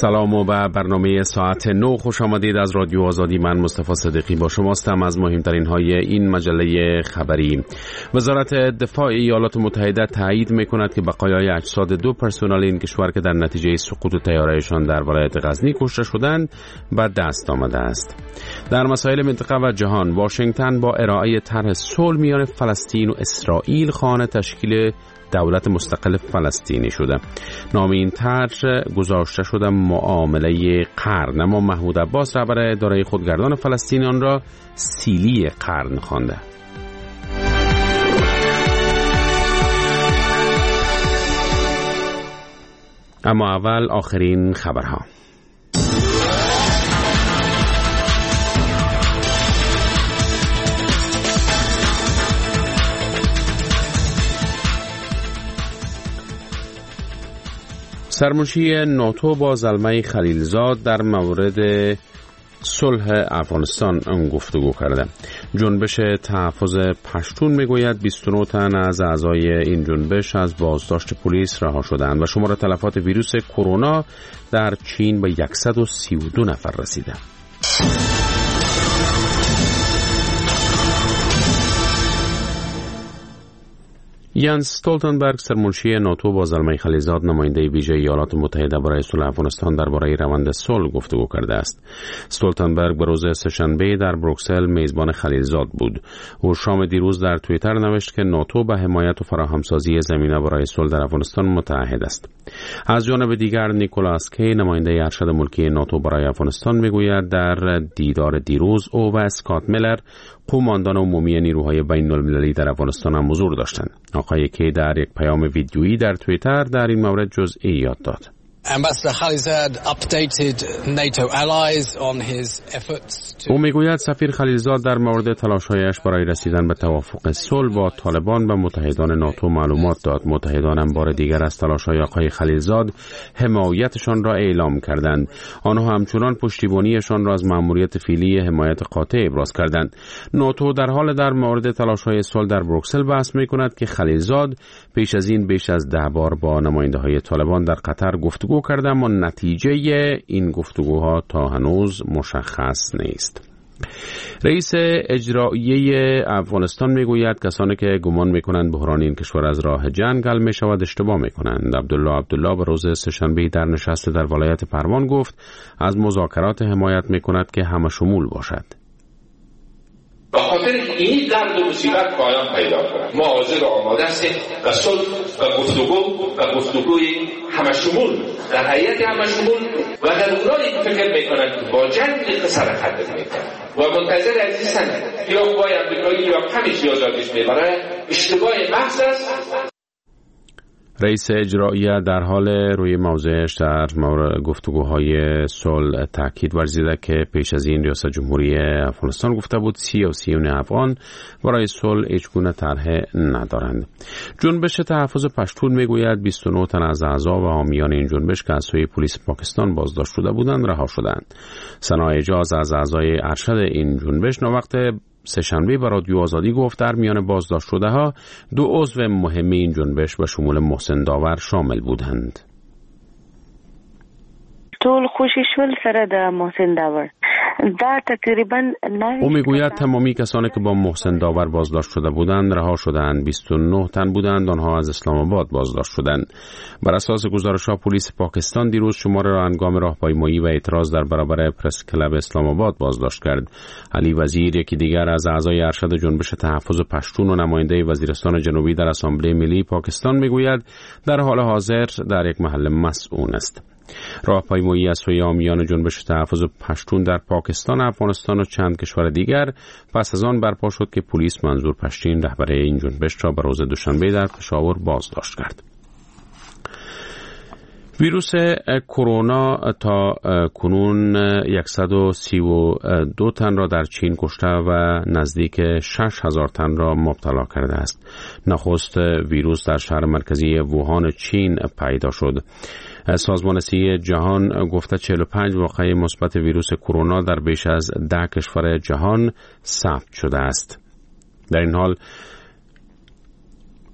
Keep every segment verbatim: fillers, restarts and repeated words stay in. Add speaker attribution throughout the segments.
Speaker 1: سلام و به برنامه ساعت نو خوش آمدید. از رادیو آزادی من مصطفی صدیقی با شماستم. از مهمترین های این مجله خبری: وزارت دفاع ایالات متحده تایید میکند که بقایای اجساد دو پرسنل این کشور که در نتیجه سقوط طیارهشان در ولایت غزنی کشته شدند به دست آمده است. در مسائل منطقه و جهان، واشنگتن با ارائه طرح صلح میان فلسطین و اسرائیل خواهان تشکیل دولت مستقل فلسطینی شده. نام این طرح گذاشته شده معامله قرن، اما محمود عباس رهبر اداره خودگردان فلسطین آن را سیلی قرن خوانده. اما اول آخرین خبرها. سرمنشی ناتو با زلمه خلیلزاد در مورد صلح افغانستان گفتگو کرده. جنبش تحفظ پشتون میگوید بیست و نه تن از اعضای این جنبش از بازداشت پلیس رها شدند و شمار تلفات ویروس کرونا در چین به صد و سی و دو نفر رسیده. یانس استولتنبرگ سرمنشی ناتو با زلمه خلیلزاد نماینده ویژه ایالات متحده برای صلح افغانستان درباره روند صلح گفتگو کرده است. استولتنبرگ به روز سه‌شنبه در بروکسل میزبان خلیلزاد بود. او شام دیروز در توییتر نوشت که ناتو به حمایت و فراهمسازی زمینه برای صلح در افغانستان متعهد است. از جانب دیگر نیکولاس کی نماینده ارشد ملکی ناتو برای افغانستان میگوید در دیدار دیروز او و اسکات میلر قماندان عمومی نیروهای بین المللی در افغانستان هم حضور داشتند. آقای کی در یک پیام ویدیویی در توییتر در این مورد جزئیات داد. او میگوید سفیر خلیلزاد در مورد تلاش‌هایش برای رسیدن به توافق صلح با طالبان و متحدان ناتو معلومات داد. متحدان هم بار دیگر از تلاش‌های آقای خلیلزاد حمایتشان را اعلام کردند. آنها همچنان پشتیبانیشان را از مأموریت فعلی حمایت قاطع ابراز کردند. ناتو در حال در مورد تلاش‌های صلح در بروکسل بحث می‌کند که خلیلزاد پیش از این بیش از ده بار با نماینده‌های طالبان در قطر گفتگو کرده، اما نتیجه این گفتگوها تا هنوز مشخص نیست. رئیس اجرایی افغانستان میگوید کسانی که گمان میکنند بحران این کشور از راه جنگ حل میشود اشتباه میکنند. عبدالله عبدالله به روز سه‌شنبه در نشست در ولایت پروان گفت از مذاکرات حمایت میکند که همه شمول باشد.
Speaker 2: به خاطر این درد و مصیبت پایان پیدا کند ما حاضر و آماده هستیم و صلح و گفتگو و گفتگوی همه شمول در هیئت همه شمول و در اونایی که فکر میکنند که با جنگ قصر حد میکنند و منتظر عزیزن یا قوای امریکایی یا همیشه آزادش میبره اشتباه محض است.
Speaker 1: رئیس اجرایی در حال روی موضعش در مورد گفتگوهای صلح تاکید ورزیده که پیش از این ریاست جمهوری افغانستان گفته بود سیاسیون افغان برای صلح هیچگونه طرح ندارند. جنبش تحفظ پشتون میگوید بیست و نه تن از اعضا و حامیان این جنبش که از سوی پلیس پاکستان بازداشت شده بودند رها شدند. ثنا اجاز از اعضای ارشد این جنبش وقت سه‌شنبه به رادیو آزادی گفت در میان بازداشت شده ها دو عضو مهم این جنبش به شمول محسن داور شامل بودند.
Speaker 3: ټول خوشی شول سره د محسن داور دا تقریبا
Speaker 1: او میگوید تمامی کسانی که با محسن داور بازداشت شده بودند رها شدند. بیست و نه تن بودند، آنها از اسلام آباد بازداشت شدند. بر اساس گزارش‌ها پلیس پاکستان دیروز شمار را هنگام راهپیمایی و اعتراض در برابر پرس کلب اسلام آباد بازداشت کرد. علی وزیر یکی دیگر از اعضای ارشد جنبش تحفظ پشتون و نماینده وزیرستان جنوبی در اسامبله ملی پاکستان میگوید در حال حاضر در یک محل مسئول است. راهپیمایی از سوی حامیان جنبش تحفظ پشتون در پاکستان، افغانستان و چند کشور دیگر پس از آن برپا شد که پلیس منظور پشتین رهبر این جنبش را به روز دوشنبه در پشاور بازداشت کرد. ویروس کرونا تا کنون صد و سی و دو تن را در چین کشته و نزدیک شش هزار تن را مبتلا کرده است. نخست ویروس در شهر مرکزی ووهان چین پیدا شد. سازمان صحی جهان گفته چهل و پنج واقعه مثبت ویروس کرونا در بیش از ده کشور جهان ثبت شده است. در این حال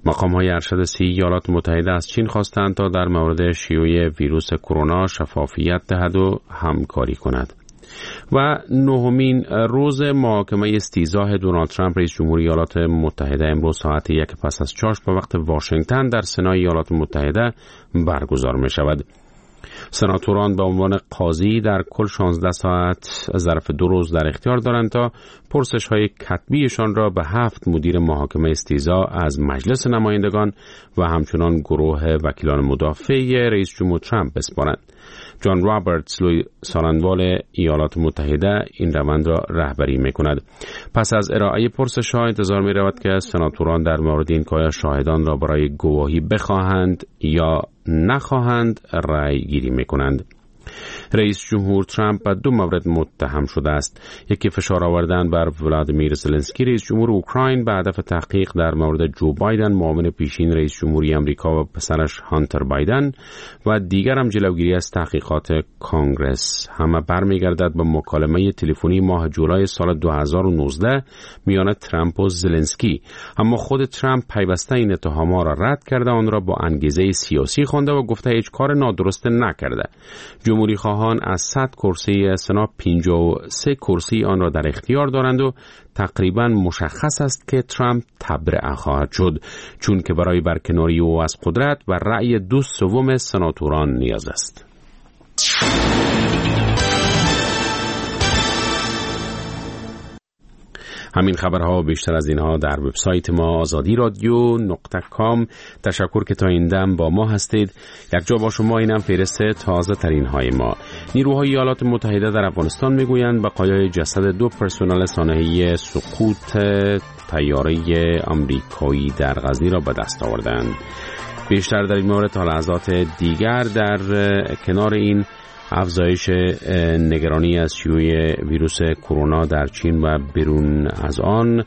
Speaker 1: مقام‌های ارشد سی ایالات متحده از چین خواستند تا در مورد شیوع ویروس کرونا شفافیت دهد و همکاری کند. و نهمین روز محاکمه استیضاح دونالد ترامپ رئیس جمهوری ایالات متحده امروز ساعت یک پس از چاشت به وقت واشنگتن در سنای ایالات متحده برگزار می شود. سناتوران به عنوان قاضی در کل شانزده ساعت ظرف دو روز در اختیار دارند تا پرسش های کتبیشان را به هفت مدیر محاکمه استیضاح از مجلس نمایندگان و همچنان گروه وکیلان مدافع رئیس جمهور ترامپ بسپارند. جان رابرتس لوی سالنوال ایالات متحده این روند را رهبری می کند. پس از ارائه پرسش ها انتظار می رود که سناتوران در مورد این که شاهدان را برای گواهی بخواهند یا نخواهند رأی گیری می کنند. رئیس جمهور ترامپ به دو مورد متهم شده است. یکی فشار آوردن بر ولادیمیر زلنسکی رئیس جمهور اوکراین به هدف تحقیق در مورد جو بایدن معاون پیشین رئیس جمهوری آمریکا و پسرش هانتر بایدن و دیگر هم جلوگیری از تحقیقات کانگرس. همه برمیگردد به مکالمه تلفنی ماه جولای سال دو هزار و نوزده میان ترامپ و زلنسکی. اما خود ترامپ پیوسته این اتهامات را رد کرده، آن را با انگیزه سیاسی خوانده و گفته هیچ کار نادرست نکرده. جمهوری خواهان از صد کرسی سنا پنجاه و سه کرسی آن را در اختیار دارند و تقریبا مشخص است که ترامپ تبرئه خواهد شد، چون که برای برکناری او از قدرت و رأی دو سوم سناتوران نیاز است. همین خبرها و بیشتر از اینها در وبسایت ما آزادی رادیو نقطه کام. تشکر که تا این دم با ما هستید. یک جا با شما اینم فهرست تازه ترین های ما. نیروهای ایالات متحده در افغانستان میگویند بقایای جسد دو پرسنل سانحه‌ای سقوط طیاره آمریکایی در غزنی را به دست آوردند. بیشتر در این مورد تا لحظات دیگر. در کنار این افزایش نگرانی از شیوع ویروس کرونا در چین و بیرون از آن،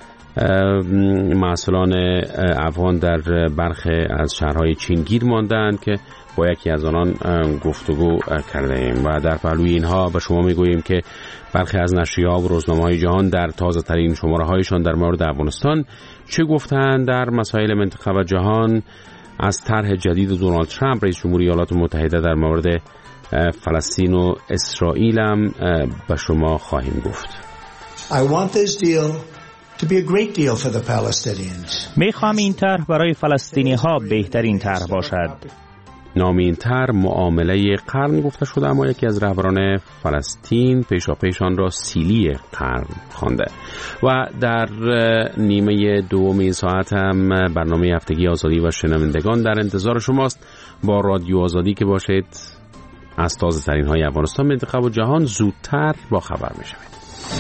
Speaker 1: مسئولان افغان در برخی از شهرهای چین گیر ماندند که با یکی از آنان گفتگو کرده ایم و در پهلوی اینها به شما میگوییم که برخی از نشریه‌ها و روزنامه‌های جهان در تازه ترین شماره هایشان در مورد افغانستان چه گفتند در مسائل منطقه و جهان. از طرح جدید دونالد ترامپ رئیس جمهوری ایالات متحده در مورد فلسطین و اسرائیل هم به شما خواهیم گفت.
Speaker 4: I want this deal to be a great deal for the Palestinians.
Speaker 5: میخوام این طرح برای فلسطینی ها بهترین طرح باشد.
Speaker 1: نام این طرح معامله قرن گفته شده، اما یکی از رهبران فلسطین پیشاپیش آن را سیلی قرن خوانده. و در نیمه دوم این ساعت هم برنامه هفتگی آزادی و شنوندگان در انتظار شماست. با رادیو آزادی که باشید از تازه ترین های افغانستان، منطقه و جهان زودتر با خبر می شوید.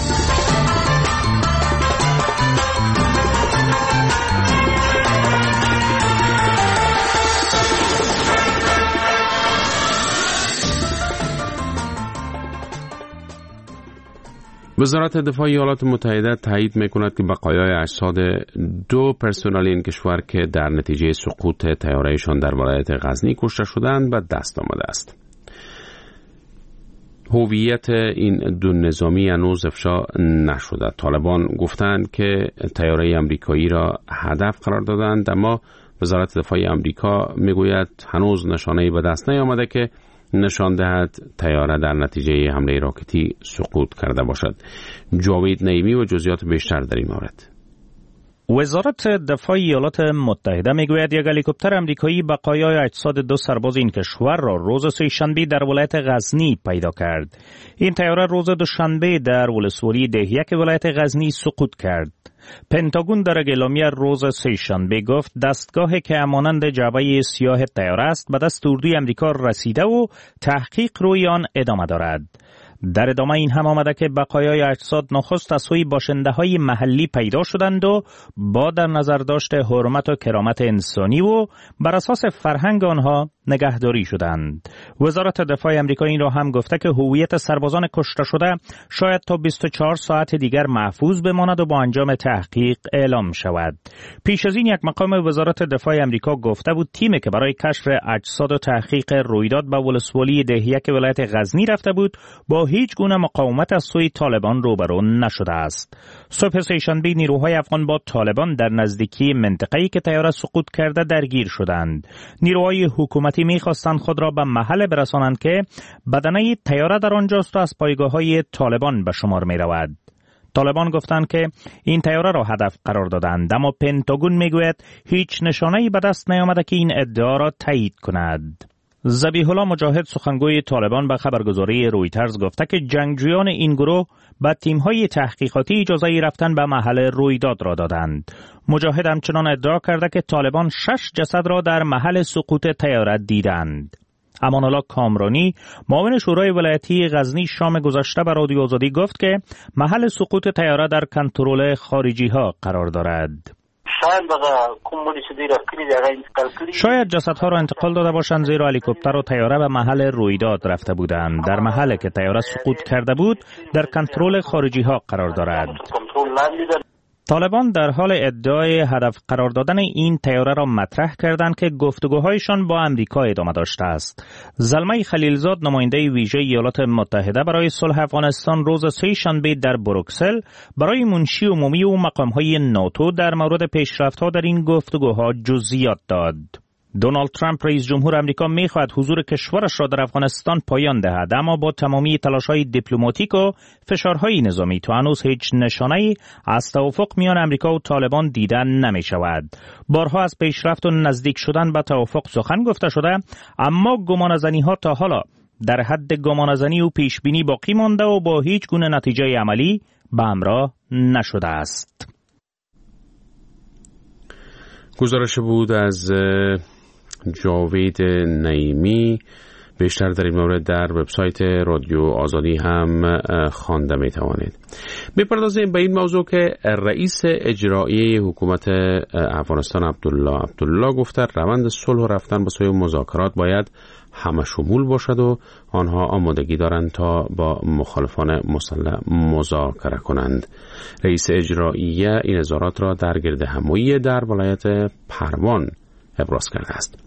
Speaker 1: وزارت دفاع ایالات متحده تایید میکند که بقایای اجساد دو پرسنل این کشور که در نتیجه سقوط طیاره‌شان در ولایت غزنی کشته شدند به دست آمده است. هویت این دو نظامی هنوز افشا نشده. طالبان گفتند که طیاره آمریکایی را هدف قرار دادند، اما وزارت دفاع آمریکا میگوید هنوز نشانه‌ای به دست نیامده که نشان دهد طیاره در نتیجه حمله راکتی سقوط کرده باشد. جاوید نعیمی و جزئیات بیشتر در این مورد.
Speaker 5: وزارت دفاع ایالات متحده میگوید یک هلیکوپتر آمریکایی بقایای اجساد دو سرباز این کشور را روز سه‌شنبه در ولایت غزنی پیدا کرد. این طیاره روز دوشنبه در ولسوالی دهیک ولایت غزنی سقوط کرد. پنتاگون در اعلامیه روز سه‌شنبه گفت دستگاهی که همانند جعبه سیاه طیاره است به دست اردوی آمریکا رسیده و تحقیق روی آن ادامه دارد. در ادامه این هم آمده که بقایای اجساد نخست از سوی باشنده‌های محلی پیدا شدند و با در نظر داشت حرمت و کرامت انسانی و بر اساس فرهنگ آنها نگهداری شدند. وزارت دفاع آمریکا این را هم گفته که هویت سربازان کشته شده شاید تا بیست و چهار ساعت دیگر محفوظ بماند و با انجام تحقیق اعلام شود. پیش از این یک مقام وزارت دفاع آمریکا گفته بود تیمی که برای کشف اجساد و تحقیق رویداد به ولسوالی دهیه که ولایت غزنی رفته بود با هیچ گونه مقاومت از سوی طالبان روبرو نشده است. صبح سه‌شنبه نیروهای افغان با طالبان در نزدیکی منطقه‌ای که طیاره سقوط کرده درگیر شدند. نیروهای حکومتی می‌خواستند خود را به محل برسانند که بدنه طیاره در آنجاست و از پایگاه‌های طالبان به شمار می‌رود. طالبان گفتند که این طیاره را هدف قرار دادند، اما پنتاگون میگوید هیچ نشانه‌ای به دست نیامده که این ادعا را تایید کند. ذبیح الله مجاهد سخنگوی طالبان به خبرگزاری رویترز گفته که جنگجویان این گروه به تیم‌های تحقیقاتی اجازه رفتن به محل رویداد را دادند. مجاهد همچنان ادعا کرده که طالبان شش جسد را در محل سقوط طیاره دیدند. امان الله کامرانی معاون شورای ولایتی غزنی شام گذشته به رادیو آزادی گفت که محل سقوط طیاره در کنترل خارجی ها قرار دارد. شاید جسدها را انتقال داده باشند زیرا هلیکوپتر و طیاره به محل رویداد رفته بودند. در محلی که طیاره سقوط کرده بود در کنترل خارجی ها قرار دارد. طالبان در حال ادعای هدف قرار دادن این طیاره را مطرح کردند که گفتگوهایشان با امریکا ادامه داشته است. زلمه خلیلزاد نماینده ویژه ایالات متحده برای صلح افغانستان روز سه‌شنبه در بروکسل برای منشی عمومی و مقام‌های ناتو در مورد پیشرفت‌ها در این گفتگوها جزئیات داد. دونالد ترامپ رئیس جمهور آمریکا می‌خواهد حضور کشورش را در افغانستان پایان دهد، اما با تمامی تلاش‌های دیپلماتیک و فشارهای نظامی تا هنوز هیچ نشانه‌ای از توافق میان آمریکا و طالبان دیده نمی‌شود. بارها از پیشرفت و نزدیک شدن به توافق سخن گفته شده، اما گمانه‌زنی‌ها تا حالا در حد گمانه‌زنی و پیشبینی باقی مانده و با هیچ گونه نتیجه عملی به همراه نشده است.
Speaker 1: گزارش بود از جاوید نعیمی. بیشتر در این مورد در وبسایت رادیو آزادی هم خوانده می توانید. می‌پردازیم به این موضوع که رئیس اجرایی حکومت افغانستان عبدالله عبدالله گفته روند صلح و رفتن به سوی مذاکرات باید همه شمول باشد و آنها آمادگی دارند تا با مخالفان مسلح مذاکره کنند. رئیس اجرایی این اظهارات را در گرد همایی در ولایت پروان ابراز کرده است.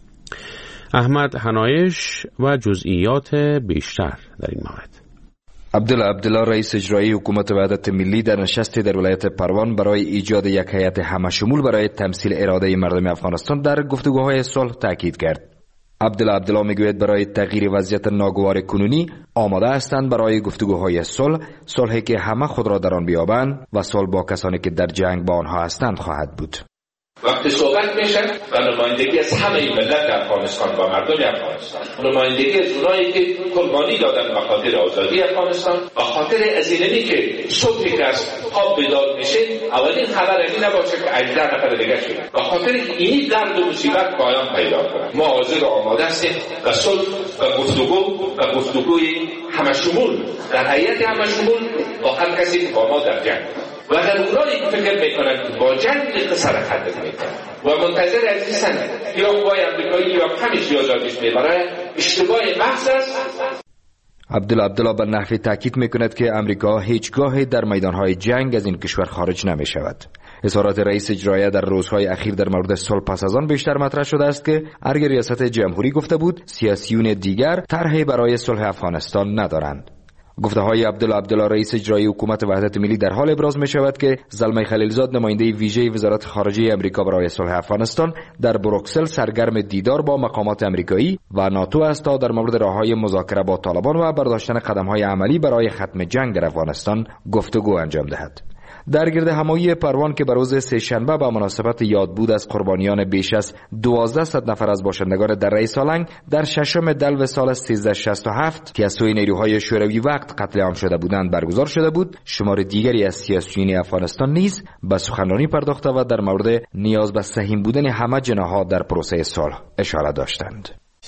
Speaker 1: احمد حنایش و جزئیات بیشتر در این مورد.
Speaker 6: عبدالله عبدالله رئیس اجرایی حکومت وحدت ملی در نشستی در ولایت پروان برای ایجاد یک هیئت همشمول برای تمثیل اراده مردم افغانستان در گفتگوهای صلح تاکید کرد. عبدالله عبدالله میگوید برای تغییر وضعیت ناگوار کنونی آماده هستند برای گفتگوهای صلح، صلحی که همه خود را در آن بیابند و صلح با کسانی که در جنگ با آنها هستند خواهد بود.
Speaker 2: وقتی صحبت میشه و نمایندگی از همه ملت افغانستان و مردم افغانستان، نمایندگی از اونایی که قربانی دادن به خاطر آزادی افغانستان، به خاطر از اینمی که صبحی که از خواب بیدار میشه اولین خبر این نباشه که هجده نفر دیگه شده، به خاطر این درد و مصیبت پایان پیدا کنه. ما حاضر و آماده هستیم و صلح و گفتگو و گفتگوی همشمول در هیئت همشمول با هر کسی که با ما در جنگ و در اونایی که فکر میکنن که با جنگ قصر خطر میکنن و منتظر از نیستن یا قوای امریکایی یا کمیش آزادیش میبره، اشتباه محض است.
Speaker 6: عبدالله عبدالله به نحوی تاکید میکند که امریکا هیچگاه در میدانهای جنگ از این کشور خارج نمیشود. اظهارات رئیس اجرایی در روزهای اخیر در مورد صلح پس از آن بیشتر مطرح شده است که ارگ ریاست جمهوری گفته بود سیاسیون دیگر طرحی برای صلح افغانستان ندارند. گفته های عبدالله عبدالله رئیس اجرایی حکومت وحدت ملی در حال ابراز می شود که زلمه خلیلزاد نماینده ویژه وزارت خارجه امریکا برای صلح افغانستان در بروکسل سرگرم دیدار با مقامات امریکایی و ناتو است تا در مورد راههای مذاکره با طالبان و برداشتن قدم‌های عملی برای ختم جنگ در افغانستان گفتگو انجام دهد. در گرد همایی پروان که به روز سه‌شنبه به مناسبت یادبود از قربانیان بیش از دوازده نفر از باشندگان دره سالنگ در ششم دلو سال سیزده شصت و هفت که از سوی نیروهای شوروی وقت قتل عام شده بودند برگزار شده بود، شمار دیگری از سیاسیون افغانستان نیز به سخنرانی پرداخته و در مورد نیاز به سهیم بودن همه جناح‌ها در پروسه صلح اشاره داشتند.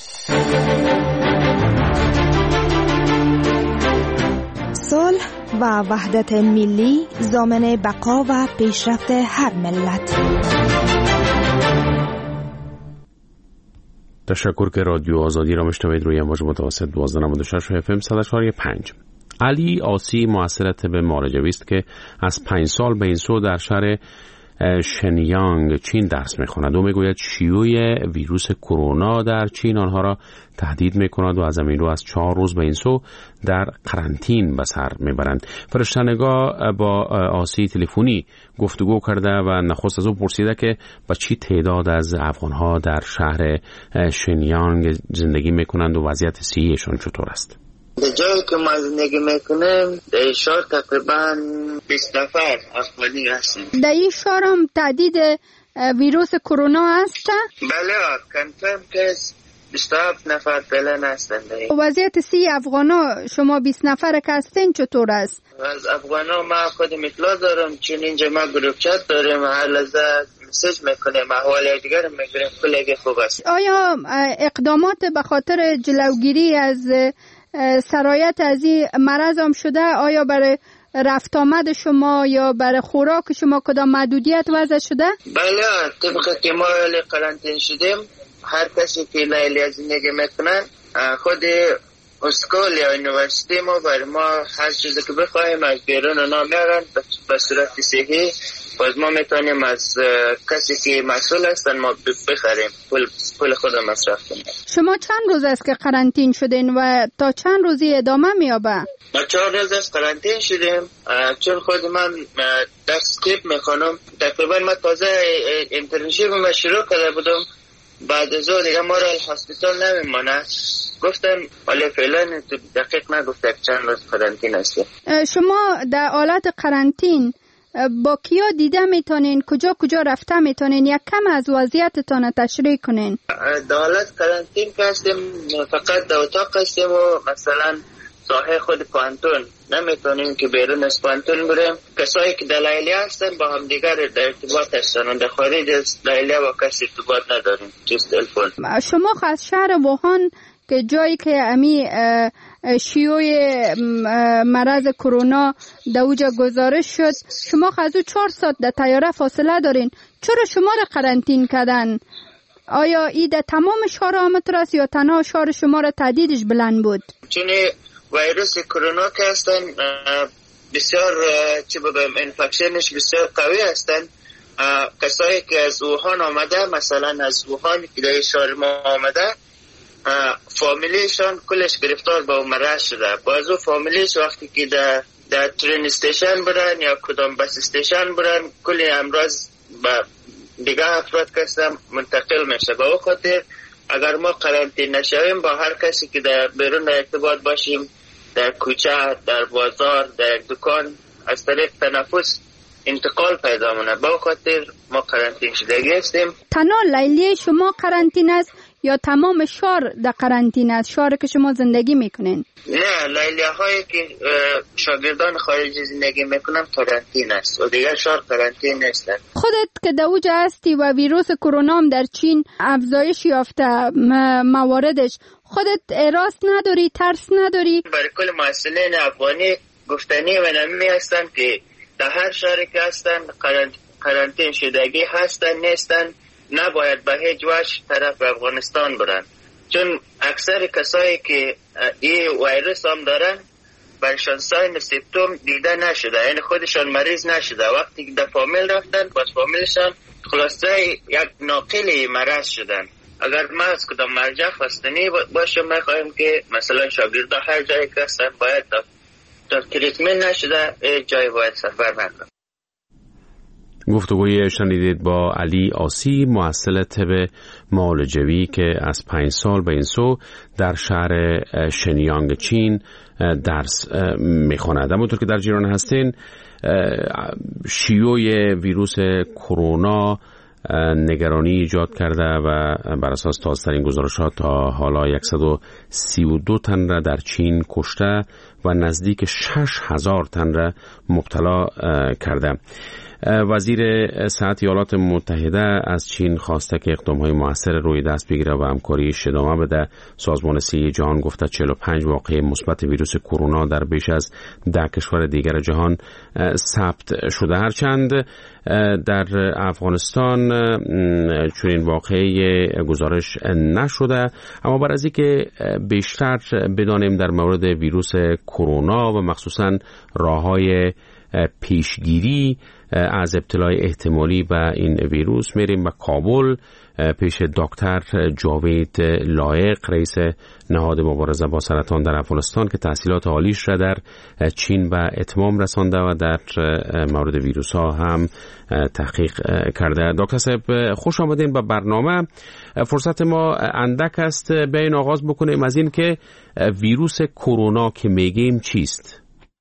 Speaker 7: صلح و وحدت ملی ضامن بقا و پیشرفت هر ملت.
Speaker 1: تشکر که رادیو آزادی را میشنوید روی امواج متوسط دوازده نود و شش اف ام صد و چهار و پنج. علی آسی محصل طب معالجوی است که از پنج سال به این سو در شهر شنیانگ چین درس میخواند. او میگوید شیوع ویروس کرونا در چین آنها را تهدید میکند و از همین رو از چهار روز به این سو در قرنطین به سر میبرند. فرشته‌نگاه با آسی تلفنی گفتگو کرده و نخست از او پرسیده که با چی تعداد از افغانها در شهر شنیانگ زندگی میکنند و وضعیت صحیشان چطور است.
Speaker 8: در جایی که ما زندگی میکنیم در شهر تقریبا بیست نفر افغانی هستیم.
Speaker 9: در این شهر هم تعدید ویروس کرونا هست؟
Speaker 8: بله کنفرم که بیست و هفت نفر فعلا هستند.
Speaker 9: وضعیت سی افغانا شما بیست نفر که هستین چطور است؟
Speaker 8: از افغانا ما خودم اطلاع دارم چون اینجا ما گروپ چت داریم هر لحظه مسیج میکنیم احوال دیگر میگیریم کلگی خوب است.
Speaker 9: آیا اقدامات به خاطر جلوگیری از سرایت از این مرض هم شده؟ آیا برای رفت آمد شما یا برای خوراک شما کدام محدودیت وضع شده؟
Speaker 8: بله طبقه که ما قرنطین شدیم هر کسی که لیلی زندگی میکنن خود اسکول یا یونیورسیتی ما برای ما هر چیزی که بخواهیم از بیرون اونا میارن به صورت صحیح باز ما میتونیم از کسی که مسئول هستن ما بخریم پول, پول خود مصرف کنیم.
Speaker 9: شما چند روز است که قرنطین شدین و تا چند روزی ادامه میابه؟
Speaker 8: ما چهار روز است قرنطین شدیم چون خود من در سکریپ میخوانم تقریبا ما تازه اینترنشیپ ما شروع کرده بودم بعد از او دیگه ما را هسپیتال نمیمانه گفتم ولی فعلا دقیق نگفته چند روز قرنطین است.
Speaker 9: شما در حالت قرنطین با کیا دیده میتونین کجا کجا رفته میتونین یک کم از وضعیتتان تشریح کنین؟
Speaker 8: در حالت قرنطین که هستیم فقط در اتاق هستیم و مثلا ساحه خود پانتون نمیتونیم که بیرون از پانتون بریم. کسایی که در لیلی هستن با هم دیگر در ارتباط هستن و در خارج از لیلی با کسی ارتباط نداریم جز تلفن.
Speaker 9: شما از شهر ووهان که جایی که امی شیوع مرض کرونا در اوجا گزارش شد شما از او چهار ساعت در طیاره فاصله دارین، چرا شما را قرنطین کردن؟ آیا ای در تمام شهر آمد است یا تنها شهر شما را تهدیدش بلند بود؟
Speaker 8: چون ویروس کرونا که هستن بسیار چی بگم انفکشنش بسیار قوی هستن. کسایی که از ووهان آمده مثلا از ووهان که در شهر ما آمده فامیلیشان کلش گرفتار با مرض شده. باز او فامیلیش وقتی که در در ترین استیشن برن یا کدام بس استیشن برن کلی امراض با دیگه افراد کسیم منتقل میشه. با او خاطر اگر ما قرنطین نشویم با هر کسی که در بیرون ارتباط باشیم در کوچه در بازار در دکان از طریق تنفس انتقال پیدا مونه. با خاطر ما قرنطین شدگی هستیم.
Speaker 9: تنها لیلی شما قرنطین است یا تمام شهر در قرنطین است؟ شهر که شما زندگی میکنین؟
Speaker 8: نه لیلی هایی که شاگردان خارجی زندگی میکنن قرنطین است و دیگر شهر قرنطین نیستن.
Speaker 9: خودت که در اوج هستی و ویروس کرونا هم در چین افزایش یافته مواردش، خودت اراست نداری؟ ترس نداری؟
Speaker 8: برای کل مسئولین افغانی گفتنی و نمی هستن که در هر شهری که هستن قرنطین شدگی هستن نیستن نباید به هیچ وجه طرف افغانستان برن، چون اکثر کسایی که این ویروس هم دارن برشان ساین سیمتوم دیده نشده، یعنی خودشان مریض نشده. وقتی که در فامیل رفتن باز فامیلشان خلاصه یک ناقل مرض شدن. اگر ما از کدام مرجع خواستنی باشم میخواهیم که مثلا شاگردا هر جایی که هستن باید تا تریتمنت نشده جای باید سفر نکنن.
Speaker 1: گفتگوی شنیدید با علی آسی محصل طب معالجوی که از پنج سال به این سو در شهر شنیانگ چین درس میخواند. همونطور که در جریان هستین شیوع ویروس کرونا نگرانی ایجاد کرده و بر اساس تازه‌ترین گزارشات تا حالا صد و سی و دو تن را در چین کشته و نزدیک شش هزار تن را مبتلا کرده. وزیر صحت ایالات متحده از چین خواسته که اقدام‌های موثر روی دست بگیره و همکاریش ادامه بده. سازمان صحت جهان گفته چهل و پنج واقعه مثبت ویروس کرونا در بیش از ده کشور دیگر جهان ثبت شده. هرچند در افغانستان چنین واقعه گزارش نشده، اما بر از اینکه بیشتر بدانیم در مورد ویروس کرونا و مخصوصاً راه‌های پیشگیری از ابتلای احتمالی به این ویروس، میریم به کابل پیش دکتر جاوید لایق، رئیس نهاد مبارزه با سرطان در افغانستان که تحصیلات عالیش را در چین به اتمام رسانده و در مورد ویروس ها هم تحقیق کرده. دکتر صاحب خوش آمدین به برنامه. فرصت ما اندک است، بیاین آغاز بکنیم از این که ویروس کرونا که میگیم چیست؟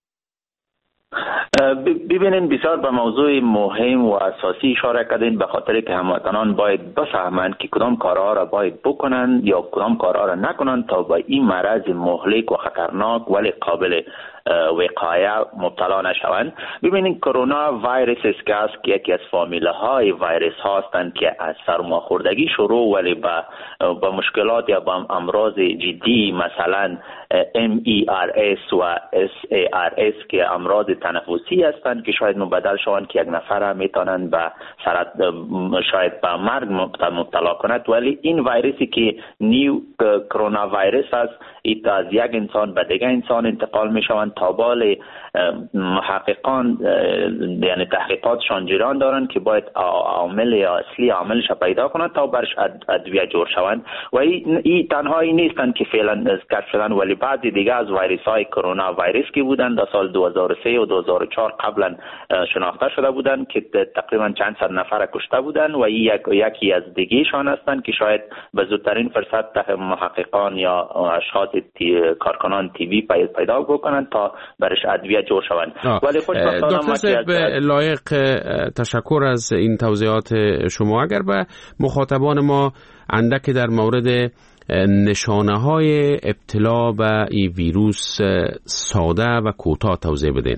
Speaker 10: ببینید بسیار به موضوع مهم و اساسی اشاره کردین، به خاطر که هموطنان باید بفهمند که کدام کارها را باید بکنند یا کدام کارها را نکنند تا به این مرض مهلک و خطرناک ولی قابل وقایع مبتلا نشوند. ببینید کرونا ویروس است که است که یکی از فامیله های ویروس هستند که از سرماخوردگی شروع ولی به با مشکلات یا با امراض جدی مثلا ام ای آر اس و اس ای آر اس که امراض تنفسی هستند که شاید مبدل شوند که یک نفر میتونند به سرط شاید به مرگ مبتلا کند. ولی این ویروسی که نیو کرونا ویروس است، این از یک انسان به دیگر انسان انتقال میشوند. تابال محققان یعنی تحقیقاتشان جریان دارند که باید عامل یا اصلی عاملش پیدا کنند تا برش ادویه جور شوند. و این ای تنهایی نیستند که فعلا کشف شدن، ولی بعضی دیگه از ویروس های کرونا ویروس که بودند در سال دو هزار و سه و دو هزار و چهار قبلا شناخته شده بودند که تقریبا چند صد نفر کشته بودند و یک یکی از دیگهشان هستند که شاید به زودترین فرصت محققان یا اشخاص کارکنان تیوی پیدا بکنند تا برش ادویه جور شوند. ولی خوشبختانه
Speaker 1: دکتر صاحب لایق، تشکر از این توضیحات شما. اگر به مخاطبان ما اندک در مورد نشانه های ابتلا به این ویروس ساده و کوتاه توضیح بدین.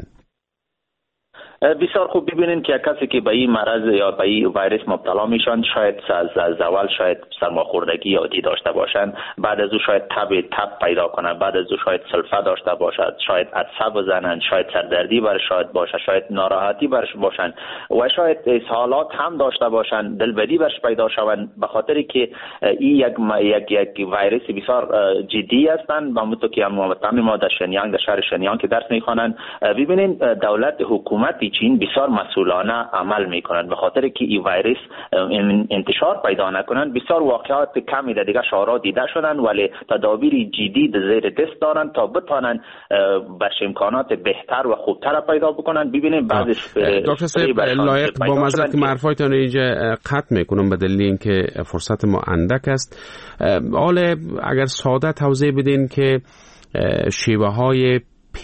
Speaker 10: بسیار خوب. ببینید که کسی که به این مرض یا به این ویروس مبتلا میشن شاید از اول شاید سرماخوردگی عادی داشته باشند، بعد از او شاید تب تب پیدا کنند، بعد از او شاید سلفه داشته باشد، شاید عطسه بزنند، شاید سردردی برش شاید باشه، شاید ناراحتی برش باشند و شاید اسهالات هم داشته باشند، دلبدی برش پیدا شوند، به خاطر که این یک یک یک ویروس بسیار جدی هستند. همونطور که هموطنان ما در شنیانگ در شهر شنیانگ که درس میخوانند، ببینید دولت حکومت چین بسیار مسئولانه عمل میکنند به خاطر که این ویروس انتشار پیدا نکنند. بسیار واقعات کمی در دیگه شهرها دیده شدن ولی تدابیر جدی در زیر دست دارند تا بتوانند برش امکانات بهتر و خوبتر پیدا بکنند. ببینید بعضی
Speaker 1: دکتر صاحب لایق، با معذرت که حرفایتون اینجا قطع میکنم به دلیل اینکه فرصت ما اندک است، حالا اگر ساده توضیح بدین که شیوه های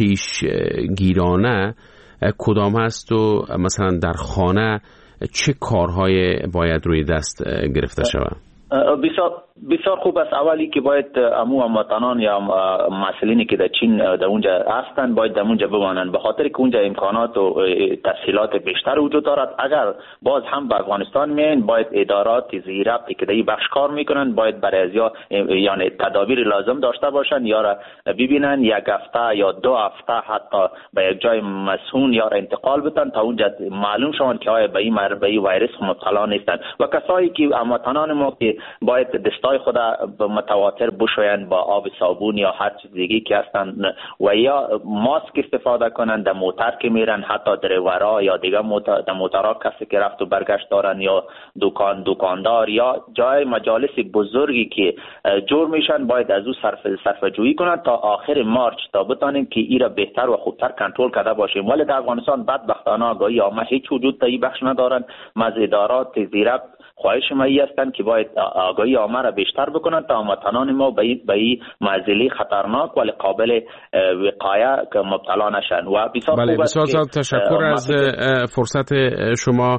Speaker 1: پیشگیرانه کدام هست و مثلا در خانه چه کارهای باید روی دست گرفته شود؟
Speaker 10: بسیار بسیار خوب است. اولی که باید امو هموطنان یا مسئولینی که در چین در اونجا هستند باید در اونجا بمانند، به خاطر که اونجا امکانات و تسهیلات بیشتر وجود دارد. اگر باز هم به افغانستان میان باید ادارات زیربطی که در این بخش کار میکنند باید برای ازیا یعنی تدابیر لازم داشته باشند یا را ببینن یک هفته یا دو هفته حتی به یک جای مسئول یا را انتقال بدن تا اونجا معلوم شوند که آیا به این ویروس مبتلا نیستند. و کسایی که هموطنان ما که باید دستای خود به متواتر بشویند با آب صابون یا هر چیز دیگه که هستند و یا ماسک استفاده کنند در موتر که میرن، حتی دریورا یا دیگه موتر در موترها کسی که رفت و برگشت دارن یا دکان دکاندار یا جای مجالس بزرگی که جور میشن باید از او صرف صرفه جویی کنند تا آخر مارچ تا بتانیم که این را بهتر و خوبتر کنترل کرده باشیم. ولی در افغانستان بدبختانه آگاهی عامه هیچ وجود در این بخش ندارند. از ادارات زیربط خواهش ما ای هستند که باید آگاهی عامه را بیشتر بکنند تا هموطنان ما به این معضله خطرناک ولی قابل وقایع مبتلا نشن. و بسیار
Speaker 1: بله بسیار تشکر از فرصت شما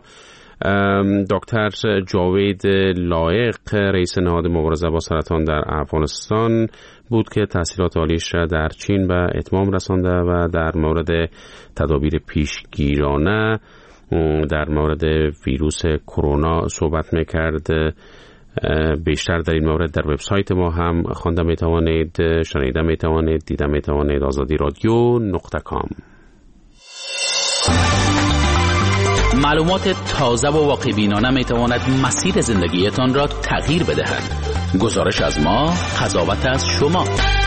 Speaker 1: دکتر جاوید لایق، رئیس نهاد مبارزه با سرطان در افغانستان بود که تحصیلات عالیش را در چین به اتمام رسانده و در مورد تدابیر پیشگیرانه در مورد ویروس کرونا صحبت میکرد. بیشتر در این مورد در وبسایت ما هم خوانده میتوانید، شنیده میتوانید، دیده میتوانید. آزادی رادیو نقطه کام.
Speaker 11: معلومات تازه و واقع بینانه میتواند مسیر زندگیتان را تغییر بدهد. گزارش از ما، قضاوت از شما.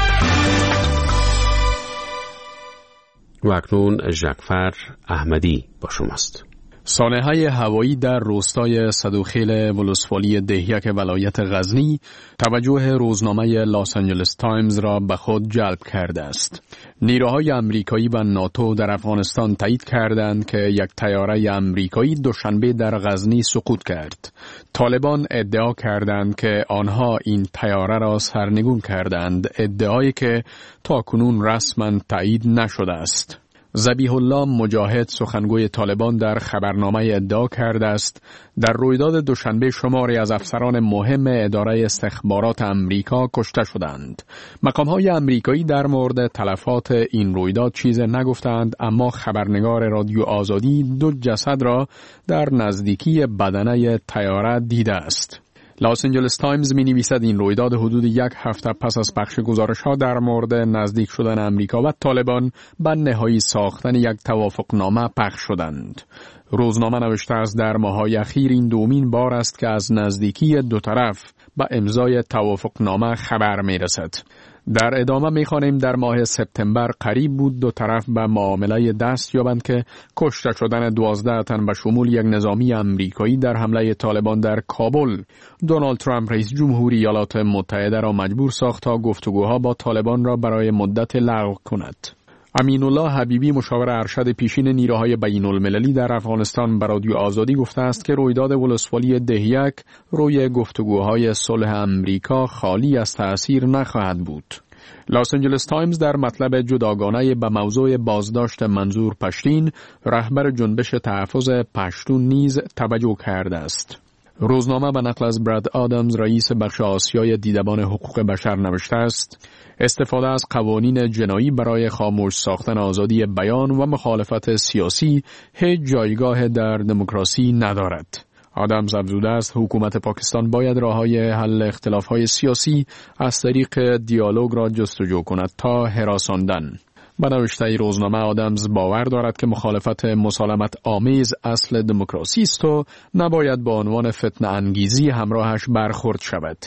Speaker 1: و اکنون جعفر احمدی با شماست.
Speaker 12: سانحه هوایی در روستای صدوخیل ولسوالی دهیک ولایت غزنی توجه روزنامه لاس آنجلس تایمز را به خود جلب کرده است. نیروهای امریکایی و ناتو در افغانستان تایید کردند که یک طیاره امریکایی دوشنبه در غزنی سقوط کرد. طالبان ادعا کردند که آنها این طیاره را سرنگون کردند، ادعایی که تاکنون رسما تایید نشده است. ذبیح الله مجاهد سخنگوی طالبان در خبرنامه ادعا کرده است در رویداد دوشنبه شماری از افسران مهم اداره استخبارات امریکا کشته شدند. مقام‌های امریکایی در مورد تلفات این رویداد چیز نگفتند، اما خبرنگار رادیو آزادی دو جسد را در نزدیکی بدنه طیاره دیده است. لاس آنجلس تایمز می نویسد این رویداد حدود یک هفته پس از پخش گزارش ها در مورد نزدیک شدن امریکا و طالبان به نهایی ساختن یک توافقنامه پخش شدند. روزنامه نوشته است در ماه‌های اخیر این دومین بار است که از نزدیکی دو طرف به امضای توافقنامه خبر می رسد. در ادامه می خوانیم در ماه سپتامبر قریب بود دو طرف به معامله دست یابند که کشته شدن دوازده تن به شمول یک نظامی امریکایی در حمله طالبان در کابل دونالد ترامپ رئیس جمهوری ایالات متحده را مجبور ساخت تا گفتگوها با طالبان را برای مدت لغو کند. امین الله حبیبی مشاور ارشد پیشین نیروهای بین المللی در افغانستان به رادیو آزادی گفته است که رویداد ولسوالی دهیک روی گفتگوهای صلح امریکا خالی از تأثیر نخواهد بود. لاس آنجلس تایمز در مطلب جداگانه به موضوع بازداشت منظور پشتین، رهبر جنبش تحفظ پشتون نیز توجه کرده است. روزنامه به نقل از براد آدامز رئیس بخش آسیای دیدبان حقوق بشر نوشته است استفاده از قوانین جنایی برای خاموش ساختن آزادی بیان و مخالفت سیاسی هیچ جایگاه در دموکراسی ندارد. آدامز افزوده است حکومت پاکستان باید راه‌های حل اختلاف‌های سیاسی از طریق دیالوگ را جستجو کند تا هراساندن. به نوشته روزنامه آدامز باور دارد که مخالفت مسالمت آمیز اصل دموکراسی است و نباید با عنوان فتنه انگیزی همراهش برخورد شود.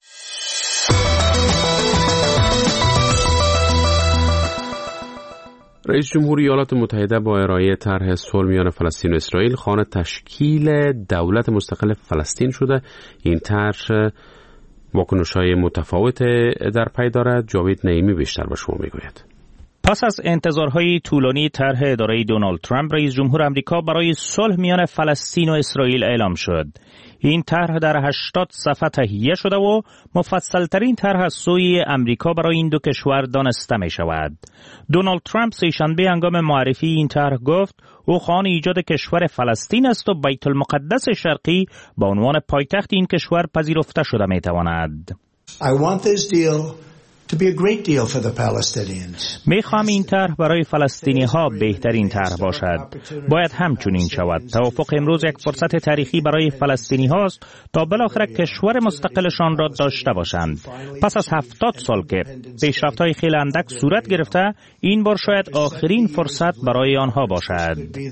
Speaker 1: رئیس جمهوری ایالات متحده با ارائه طرح صلح میان فلسطین و اسرائیل خواهان تشکیل دولت مستقل فلسطین شده. این طرح واکنش‌های متفاوت در پی دارد. جاوید نعیمی بیشتر به شما میگوید.
Speaker 5: پس از انتظارهای طولانی طرح اداره دونالد ترامپ رئیس جمهور آمریکا برای صلح میان فلسطین و اسرائیل اعلام شد. این طرح در هشتاد صفحه تهیه شده و مفصل‌ترین طرح از سوی آمریکا برای این دو کشور دانسته می شود. دونالد ترامپ سه‌شنبه هنگام معرفی این طرح گفت او خواهان ایجاد کشور فلسطین است و بیت المقدس شرقی به عنوان پایتخت این کشور پذیرفته شده می تواند.
Speaker 4: I want this deal to be a great deal for the Palestinians.
Speaker 5: میخوام این طرح برای فلسطینی ها بهترین طرح باشد. باید همچنین شود. توافق امروز یک فرصت تاریخی برای فلسطینی هاست تا بالاخره کشور مستقلشان را داشته باشند. پس از هفتاد سال که پیشرفت‌های خیلی اندک صورت گرفته، این بار شاید آخرین فرصت برای آنها باشد.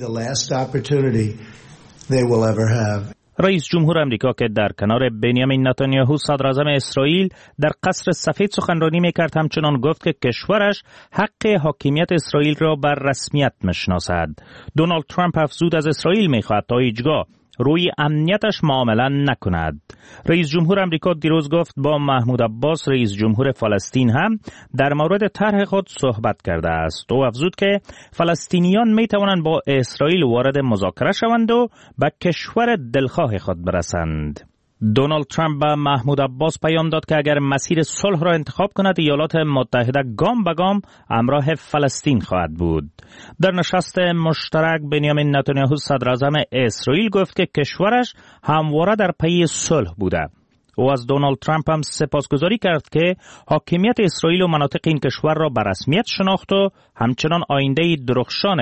Speaker 5: رئیس جمهور آمریکا که در کنار بنیامین نتانیاهو صدر اعظم اسرائیل در قصر سفید سخنرانی میکرد، همچنان گفت که کشورش حق حاکمیت اسرائیل را بر رسمیت میشناسد. دونالد ترامپ افزود از اسرائیل میخواهد تا هیچگاه روی امنیتش معامله نکند. رئیس جمهور آمریکا دیروز گفت با محمود عباس رئیس جمهور فلسطین هم در مورد طرح خود صحبت کرده است. او افزود که فلسطینیان می توانند با اسرائیل وارد مذاکره شوند و به کشور دلخواه خود برسند. دونالد ترامپ به محمود عباس پیام داد که اگر مسیر صلح را انتخاب کند، ایالات متحده گام به گام همراه فلسطین خواهد بود. در نشست مشترک بنیامین نتانیاهو صدر اعظم اسرائیل گفت که کشورش همواره در پی صلح بوده. او از دونالد ترامپ هم سپاسگزاری کرد که حاکمیت اسرائیل و مناطق این کشور را به رسمیت شناخت و همچنان آینده درخشان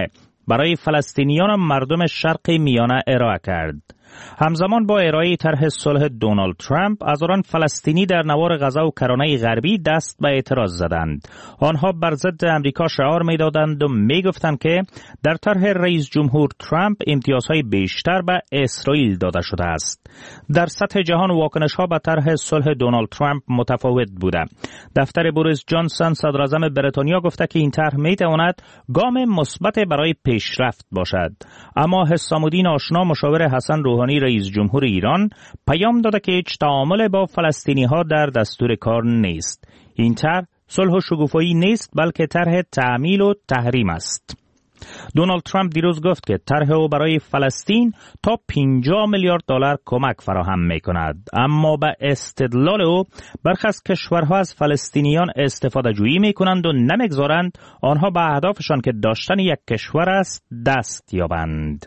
Speaker 5: برای فلسطینیان مردم شرق میانه ارائه کرد. همزمان با ارائه طرح صلح دونالد ترامپ، هزاران فلسطینی در نوار غزه و کرانه غربی دست به اعتراض زدند. آنها بر ضد امریکا شعار می‌دادند و می‌گفتند که در طرح رئیس جمهور ترامپ امتیازهای بیشتر به اسرائیل داده شده است. در سطح جهان واکنش‌ها به طرح صلح دونالد ترامپ متفاوت بوده. دفتر بوریس جانسون صدراعظم بریتانیا گفته که این طرح می‌تواند گام مثبت برای پیشرفت باشد. اما حسام الدین آشنا، مشاور حسن روحانی رئیس جمهور ایران، پیام داده که هیچ تعامل با فلسطینی ها در دستور کار نیست. این طرح صلح و شگوفایی نیست، بلکه طرح تعمیل و تحریم است. دونالد ترامپ دیروز گفت که طرح او برای فلسطین تا پنجاه میلیارد دلار کمک فراهم می کند، اما به استدلال او برخی از کشورها از فلسطینیان استفاده جویی می کنند و نمیگذارند آنها به اهدافشان که داشتن یک کشور است دست یابند.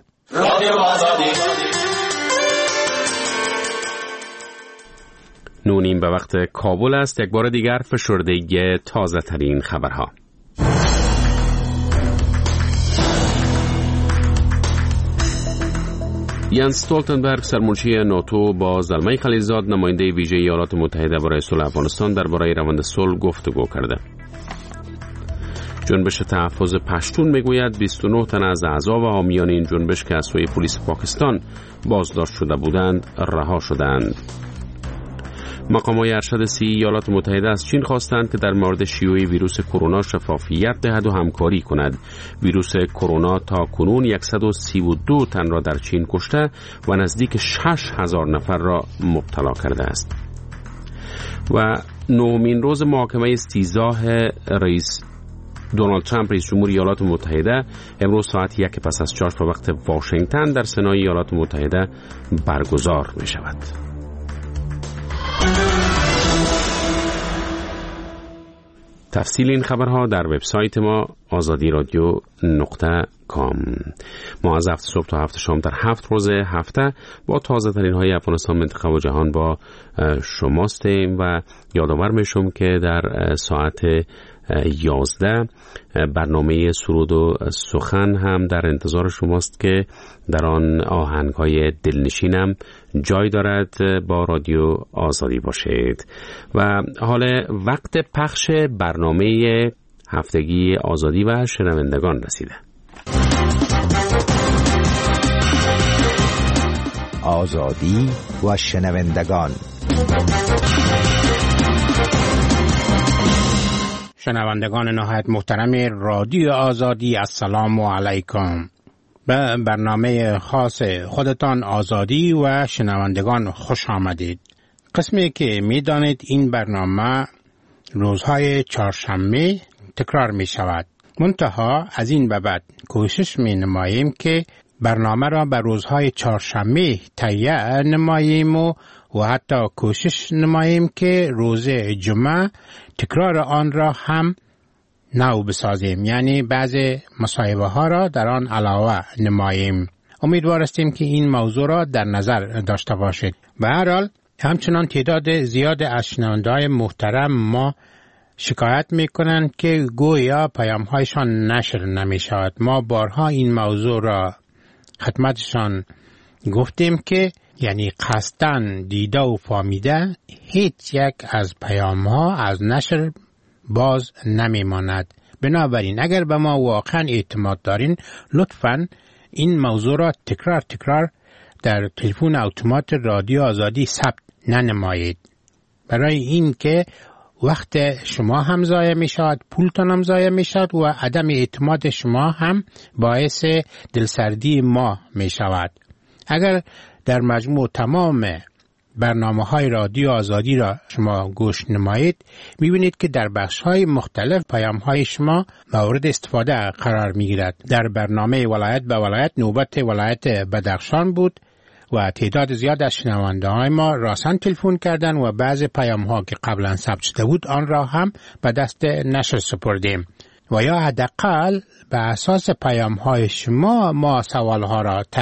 Speaker 1: نونیم به وقت کابل است. یک بار دیگر فشردگی تازه ترین خبرها. یانس استولتنبرگ، سرمنشی ناتو، با زلمه خلیلزاد، نماینده ویژه ایالات متحده برای صلح افغانستان، درباره روند صلح گفتگو کرده. جنبش تحفظ پشتون میگوید بیست و نه تن از اعضا و حامیان این جنبش که از سوی پلیس پاکستان بازداشت شده بودند رها شدند. مقامات ارشد سی ایالات متحده از چین خواستند که در مورد شیوع ویروس کرونا شفافیت دهد و همکاری کند. ویروس کرونا تا کنون صد و سی و دو تن را در چین کشته و نزدیک شش هزار نفر را مبتلا کرده است. و نهمین روز محاکمه استیضاح رئیس دونالد ترامپ، رئیس جمهور ایالات متحده، امروز ساعت یک پس از چهار به وقت واشنگتن در سنای ایالات متحده برگزار می شود. تفصیل این خبرها در وبسایت ما آزادی رادیو نقطه کام. ما از هفت صبح تا هفت شام در هفت روز هفته با تازه ترین های افغانستان، منطقه و جهان با شماستیم و یادآور میشم که در ساعت یازده برنامه سرود و سخن هم در انتظار شماست که در آن آهنگ‌های دلنشینم جای دارد. با رادیو آزادی باشید. و حال وقت پخش برنامه هفتگی آزادی و شنوندگان رسیده.
Speaker 13: آزادی و شنوندگان.
Speaker 14: شنوندگان نهایت محترم رادیو آزادی، السلام علیکم. به برنامه خاص خودتان آزادی و شنوندگان خوش آمدید. قسمی که می دانید این برنامه روزهای چهارشنبه تکرار می شود. منتها از این به بعد کوشش می نماییم که برنامه را به روزهای چهارشنبه تهیه نماییم و و حتی کوشش نماییم که روز جمعه تکرار آن را هم نو بسازیم، یعنی بعض مصاحبه ها را در آن علاوه نماییم. امیدوار هستیم که این موضوع را در نظر داشته باشید. به هر حال همچنان تعداد زیاد از شنونده‌های محترم ما شکایت میکنند که گویا پیام‌هایشان نشر نمی شود. ما بارها این موضوع را خدمتشان گفتیم که یعنی قصداً دیده و فهمیده هیچ یک از پیام ها از نشر باز نمی ماند. بنابراین اگر به ما واقعا اعتماد دارین، لطفاً این موضوع را تکرار تکرار در تلفن اتومات رادیو آزادی ثبت ننمایید، برای این که وقت شما هم ضایع می شود، پولتان هم ضایع می شود و عدم اعتماد شما هم باعث دلسردی ما می شود. اگر در مجموع تمام برنامه های رادیو آزادی را شما گوش نمایید، میبینید که در بخش های مختلف پیام های شما مورد استفاده قرار میگیرد. در برنامه ولایت به ولایت نوبت ولایت بدخشان بود و تعداد زیاد از شنونده های ما راسن تلفن کردن و بعض پیام ها که قبلا ثبت شده بود آن را هم به دست نشر سپردیم و یا حداقل به اساس پیام های شما ما سوال ها را طرح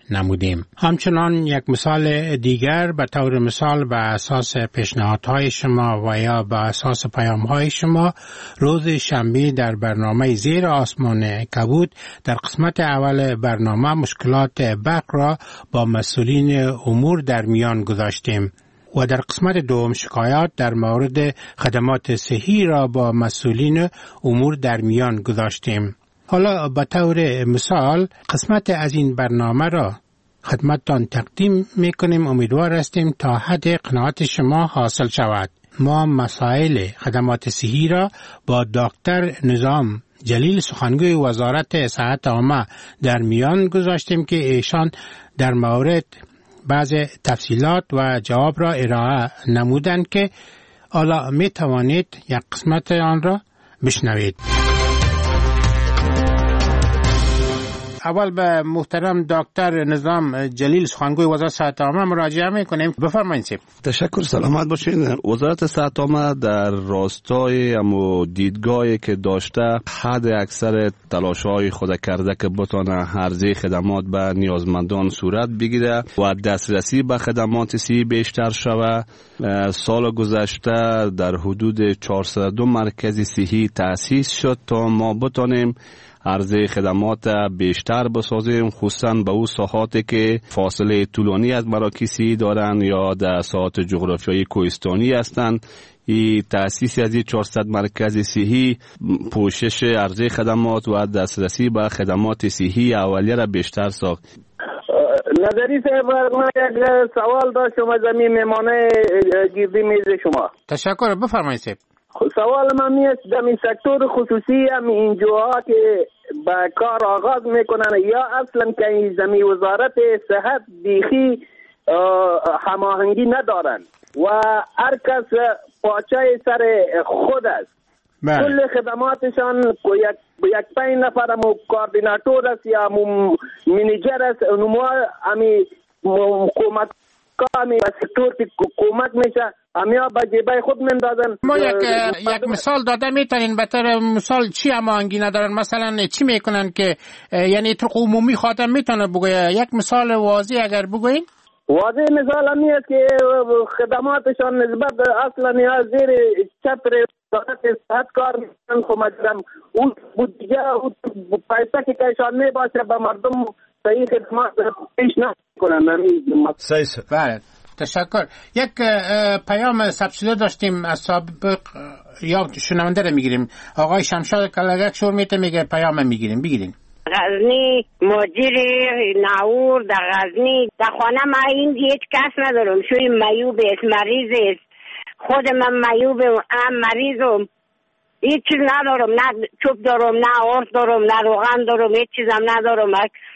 Speaker 14: نمودیم. همچنان یک مثال دیگر به طور مثال به اساس پیشنهادهای شما و یا به اساس پیامهای شما روز شنبه در برنامه زیر آسمان کبود در قسمت اول برنامه مشکلات برق را با مسئولین امور در میان گذاشتیم و در قسمت دوم شکایات در مورد خدمات صحی را با مسئولین امور در میان گذاشتیم. حالا به طور مثال قسمت از این برنامه را خدمتتان تقدیم میکنیم. امیدوار هستیم تا حد قناعت شما حاصل شود. ما مسائل خدمات صحی را با دکتر نظام جلیل سخنگوی وزارت صحت عامه در میان گذاشتیم که ایشان در مورد بعض تفصیلات و جواب را ارائه نمودند که حالا می توانید یک قسمت آن را بشنوید. اول به محترم دکتر نظام جلیل سخنگوی وزارت صحت عامه مراجعه میکنیم. بفرمایید.
Speaker 15: تشکر، سلامت باشین. وزارت صحت عامه در راستای امو دیدگاهی که داشته حد اکثر تلاش‌های خود کرده که بتونه عرضه خدمات به نیازمندان صورت بگیره و دسترسی به خدمات صحی بیشتر شود. سال گذشته در حدود چهارصد و دو مرکز صحی تأسیس شد تا ما بتونیم عرضه خدمات بیشتر بسازیم، خصوصا به اون ساحاتی که فاصله طولانی از مراکز صحی دارن یا در ساحات جغرافیایی کوهستانی هستند. این تأسیس از این چهارصد مرکز صحی پوشش عرضه خدمات و دسترسی به خدمات صحی اولیه را بیشتر ساخت.
Speaker 16: نظری صاحب، ما یک سوال داشتم از زمین میمانه گیردی میز شما.
Speaker 14: تشکر، بفرمایید صاحب.
Speaker 16: سوال من میست در این سکتور خصوصی هم این جوها که با کار آغاز میکنن یا اصلا که این زمین وزارت صحت بیخی هماهنگی ندارن و هر کس پاچه سر خود است. کل خدماتشان یک یک پنج نفر هم کوردیناتور است یا منیجر است، نمو همی حکومت کامی سکتور که کمک میشه همیا با جیبای خود مندازن.
Speaker 14: ما یک یک مثال داده میتونین به طور مثال چی هماهنگی ندارن؟ مثلا چی میکنن که یعنی طرق عمومی خاطر میتونه بگویه؟ یک مثال واضح اگر بگوین.
Speaker 16: واضح مثال همی است که خدماتشان نسبت اصلا یا زیر چتر وزارت صحت کار میکنن. خب مجرم اون بودجه اون پیسه که کشان میباشه به مردم صحیح خدمات پیش نکنن.
Speaker 14: صحیح. بله، تشکر. یک پیام سبسیده داشتیم از سابق یا شنونده رو میگیریم. آقای شمشاد کلگک شور میته میگه پیام میگیریم. بگیریم.
Speaker 17: غزنی مدیر ناور در غزنی در خانه ما این هیچ کس ندارم. شوی میوب است، مریض است. خود من میوب ام مریضم. هیچ چیز ندارم، نه چوب دارم، نه آرد دارم، نه روغن دارم، هیچ چیزم ندارم.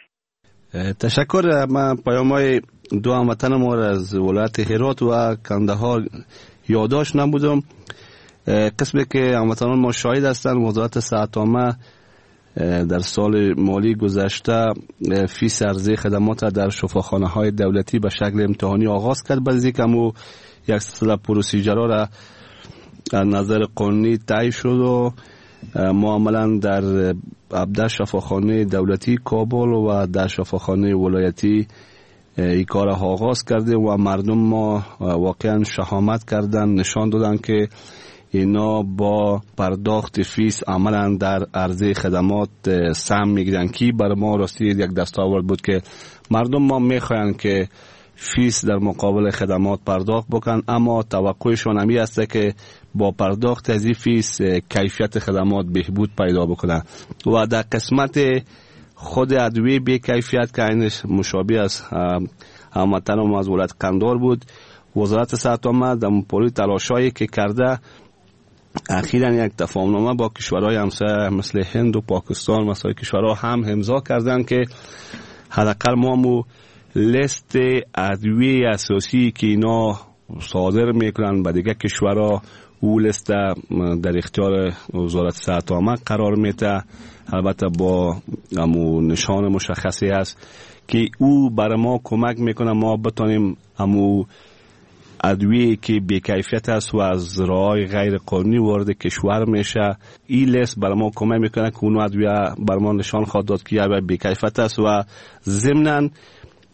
Speaker 15: تشکر. من پیامای دو هموطن ما از ولایت هرات و کندهار یادداشت نمودم. قسمی که هموطنان ما شاهد هستند وزارت صحت عامه در سال مالی گذشته فیس عرضه خدمات در شفاخانه های دولتی به شکل امتحانی آغاز کرد. بعد از اینکه همو یک سلسله پروسیجرها را از نظر قانونی طی شد و ما عملا در هفده شفاخانه دولتی کابل و در شفاخانه ولایتی این کار آغاز کرده و مردم ما واقعا شهامت کردن، نشان دادن که اینا با پرداخت فیس عملا در عرضه خدمات سهم میگیرن که بر ما راستی یک دستاورد بود که مردم ما میخواین که فیس در مقابل خدمات پرداخت بکن، اما توقعشون همی است که با پرداخت از این فیس کیفیت خدمات بهبود پیدا بکنن و در قسمت خود ادویه به کیفیت که اینش مشابه است هموطن ما از ولایت قندهار بود. وزارت صحت عامه در پولی تلاشایی که کرده اخیراً یک تفاهمنامه با کشورهای همسایه مثل هند و پاکستان مثل کشورها هم امضا کردن که حداقل ما مو لیست ادویه اساسی که اینا صادر میکنن به دیگه کشورها او لیست در اختیار وزارت صحت عامه قرار میده، البته با امو نشان مشخصی است که او برای ما کمک میکنه ما بتونیم امو ادویه که بی‌کیفیت است و از راه‌های غیر قانونی وارد کشور میشه، این لیست برای ما کمک میکنه که اون ادویه برای ما نشان خواهد داد که یا بی‌کیفیت است و ضمناً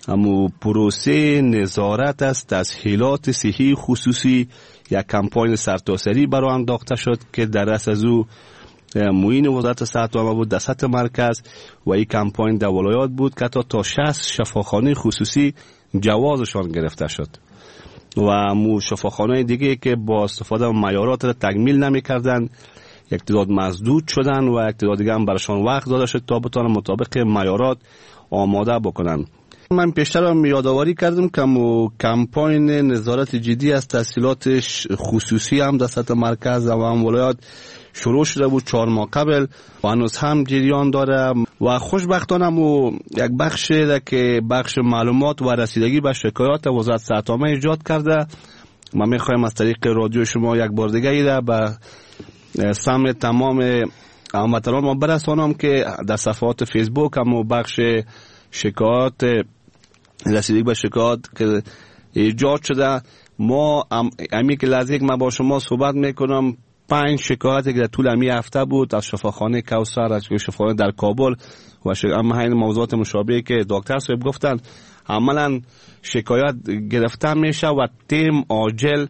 Speaker 15: اما پروسه نظارت از تسهیلات صحی خصوصی یک کمپاین سرتاسری برای انداخته شد که در رأس از او معین وزارت صحت عامه بود در سطح مرکز و این کمپاین در ولایات بود که تا شصت شفاخانه خصوصی جوازشان گرفته شد و مو شفاخانه دیگه که با استفاده از معیارات را تکمیل نمی‌کردند یک تعداد مسدود شدن و یک تعداد دیگه هم برشان وقت داده شد تا بتوانند مطابق معیارات آماده بکنن. من پیشتر هم یادآوری کردم که مو کمپاین نظارت جدی از تسهیلات خصوصی هم در سطح مرکز و هم ولایات شروع شده بود چهار ماه قبل و هنوز هم جریان داره و خوشبختانه مو یک بخش که بخش معلومات و رسیدگی به شکایات وزارت صحت عامه ایجاد کرده. ما میخوایم از طریق رادیو شما یک بار دیگه ایره به سمع تمام هموطنان ما برسانم که در صفحات فیسبوک هم بخش شکایات رسیدگی به شکایات که ایجاد شده ما امی که لحظه که من با شما صحبت میکنم پنج شکایتی که در طول امی هفته بود از شفاخانه کوثر، از شفاخانه در کابل و ش... اما همین موضوعات مشابهی که دکتر صاحب گفتن عملا شکایت گرفته میشه و تیم عاجل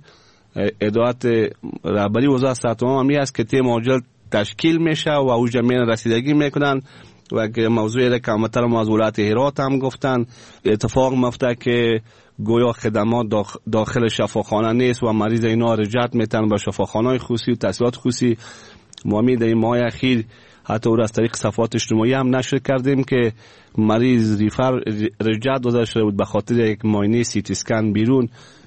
Speaker 15: ادارت رهبری وزارت صحت عامه می است که تیم عاجل تشکیل میشه و او جمعیت رسیدگی میکنن و که موضوعی که همتر از ولایت هرات هم گفتن اتفاق میفته که گویا خدمات داخل شفاخانه نیست و مریض اینا رجعت میتن به شفاخانه خصوصی و تحصیلات خصوصی. ما می در این ماه اخیر حتی او را از طریق صفحات اجتماعی هم نشر کردیم که مریض ریفر رجعت داده شده بود به خاطر یک معاینه سی تی اسکن بیرون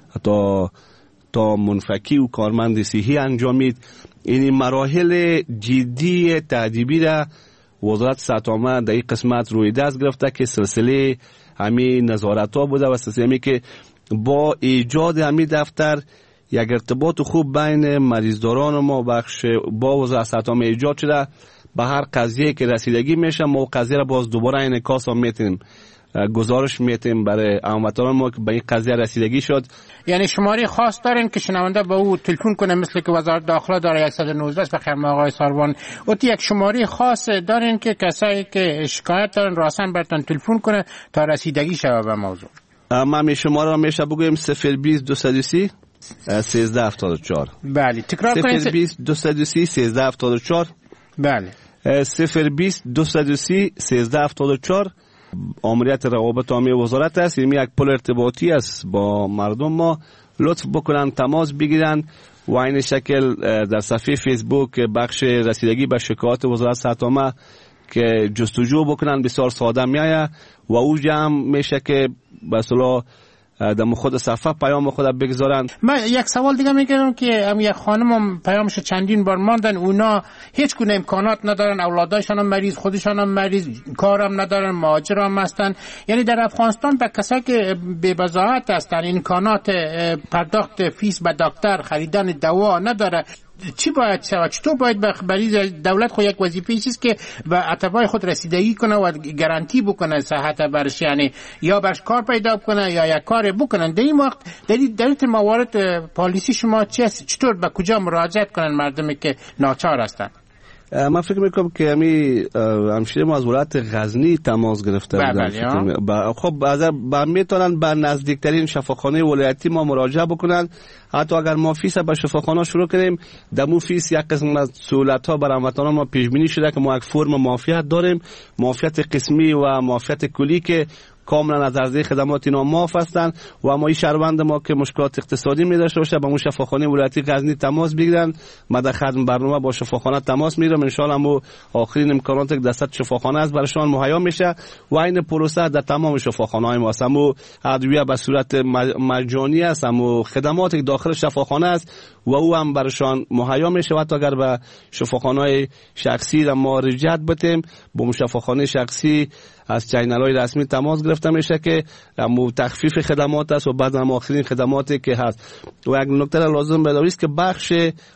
Speaker 15: تا تا منفکی و کارمند صحی انجامید. این مراحل جدی تعذیبی را وزارت صحت عامه در این قسمت روی دست گرفته که سلسله همین نظارت ها بوده و سلسله همی که با ایجاد همین دفتر یک ارتباط خوب بین مریضداران ما بخش با وزارت صحت عامه ایجاد شده. به هر قضیه که رسیدگی میشه ما قضیه را باز دوباره انعکاس هم میتیم گزارش میتیم برای هموطنان ما که به این قضیه رسیدگی شد.
Speaker 14: یعنی شماره خاص دارین که شنونده با او تلفن کنه مثل که وزارت داخله داره صد و نوزده بخیر آقای ساروان او یک شماره خاص دارین که کسایی که شکایت دارن راسن براتون تلفن کنه تا رسیدگی شود به موضوع؟
Speaker 15: ما می شماره را میشه بگویم صفر بیست دویست و سی سیزده هفتاد و چهار.
Speaker 14: بله تکرار کنید.
Speaker 15: صفر بیست دویست و سی سیزده هفتاد و چهار.
Speaker 14: بله
Speaker 15: صفر بیست دویست و سی سیزده هفتاد و چهار. آمریت روابط عامه وزارت است. این یک پل ارتباطی است با مردم. ما لطف بکنن تماس بگیرن و این شکل در صفحه فیسبوک بخش رسیدگی به شکایات وزارت صحت عامه که جستجو بکنن بسیار ساده میایه و او جمع میشه که به اصطلاح در خود صفحه پیام خود بگذارن.
Speaker 14: من یک سوال دیگه میگم که هم یک خانم پیامش چندین بار ماندن اونا هیچ گونه امکانات ندارن اولاداشون هم مریض خودشون هم مریض کارم ندارن مهاجر هم هستن. یعنی در افغانستان به کسایی که بی بضاعت هستن امکانات پرداخت فیس به دکتر خریدن دوا نداره چی باید شود؟ چطور باید به مریض دولت خود یک وظیفه چیست که به اتباع خود رسیدگی کنه و گارانتی بکنه صحت برش یعنی یا برش کار پیدا کنه یا یک کار بکنن. در این وقت در این موارد پالیسی شما چیست؟ چطور به کجا مراجعت کنن مردمی که ناچار هستن؟
Speaker 15: من فکر میکنم که همی همشیره ما از ولایت غزنی تماس گرفته بودن. خب با میتونن به نزدیکترین شفاخانه ولایتی ما مراجعه بکنن. حتی اگر ما فیس به شفاخانه شروع کنیم دمو فیس یک قسم از سهولت ها برای هموطنان ما پیش بینی شده که ما یک فرم معافیت داریم، معافیت قسمی و معافیت کلی که کاملا از عرضه خدمات اینا معاف هستند و اما این شهروند ما که مشکلات اقتصادی می داشته باشه با اون شفاخانه ولایتی غزنی تماس بگیرن. ما در خدمت برنامه با شفاخانه تماس میگیرم ان شاء الله آخرین امکانات که دست شفاخانه است براشون مهیا میشه و این پروسه در تمام شفاخانه های ما است. اما ادویه به صورت مجانی است، اما خدمات که داخل شفاخانه است و او هم براشون مهیا میشه و اگر به شفاخانه شخصی ما رجعت بتیم با شفاخانه شخصی از چینل‌های رسمی تماس گرفته میشه که مو تخفیف خدمات است و بعد هم آخرین خدماتی که هست. و یک نکته لازم بدانید است که بخش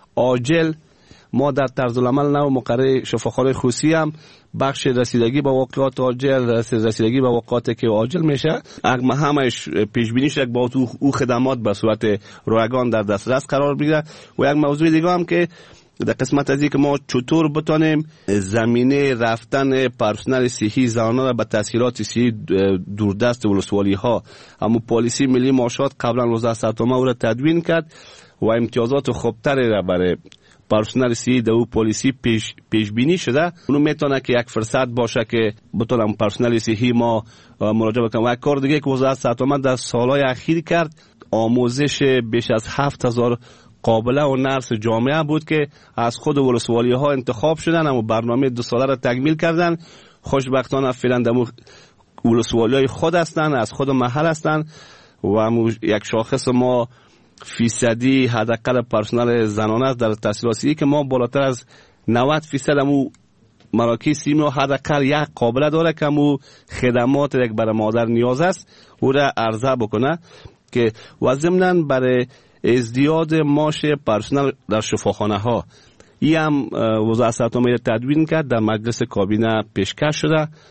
Speaker 15: عاجل ما در طرز العمل نو مقرر شفاخانه خصوصی هم بخش رسیدگی به واقعات عاجل رسیدگی به واقعاتی که عاجل میشه اگر همش پیش بینی شد با او خدمات به صورت رایگان در دسترس قرار بگیره. و یک موضوع دیگه هم که در قسمت از این که ما چطور بتانیم زمینه رفتن پرسنل صحی زنانه را به تسهیلات صحی دوردست ولسوالی ها، اما پالیسی ملی معاشات قبلا نوزده سپتامبر او را تدوین کرد و امتیازات خوبتری را برای پرسنل صحی در او پالیسی پیش, پیش بینی شده. اونو میتونه که یک فرصت باشه که بتونم پرسنل صحی ما مراجعه بکنم. و یک کار دیگه که وزارت صحت عامه در سالهای اخیر کرد، آموزش بیش از هفت هزار قابله و نرس جامعه بود که از خود ولسوالی ها انتخاب شدن، اما برنامه دو ساله را تکمیل کردن. خوشبختانه فعلا دمو ولسوالی های خود هستن، از خود محل هستن و همو یک شاخص ما فیصدی حداقل پرسنل زنانه در تحصیلات صحی که ما بالاتر از نود فیصد همو مراکز صحی ما حداقل یک قابله داره که همو خدمات یک برای مادر نیاز است او را عرضه بکنه که و ضمناً برای ازدیاد معاش پرسنل در شفاخانه ها این هم وزارت صحت عامه تدوین کرد، در مجلس کابینه پیشکش شده.